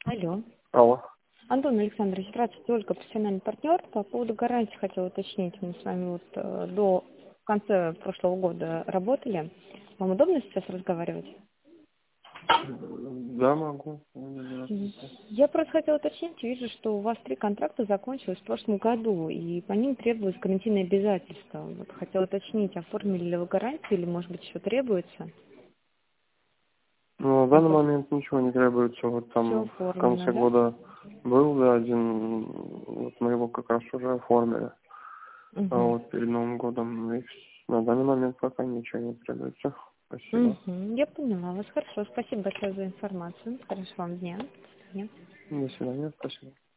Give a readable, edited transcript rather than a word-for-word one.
Алло. Алло. Антон Александрович, здравствуйте, Ольга, профессиональный партнер. По поводу гарантии хотела уточнить. Мы с вами до конца прошлого года работали. Вам удобно сейчас разговаривать? Да, могу. Я просто хотела уточнить. Вижу, что у вас 3 контракта закончилось в прошлом году, и по ним требовалось гарантийное обязательство. Вот хотела уточнить, оформили ли вы гарантию, или, может быть, еще требуется? Ну, на данный момент ничего не требуется. Вот Все там в оформлено, конце да? года был, да, один, вот мы его как раз уже оформили. А Угу. вот перед Новым годом. И на данный момент пока ничего не требуется. Спасибо. Я поняла вас. Хорошо. Спасибо большое за информацию. Хорошего вам дня. До свидания. До свидания. Спасибо.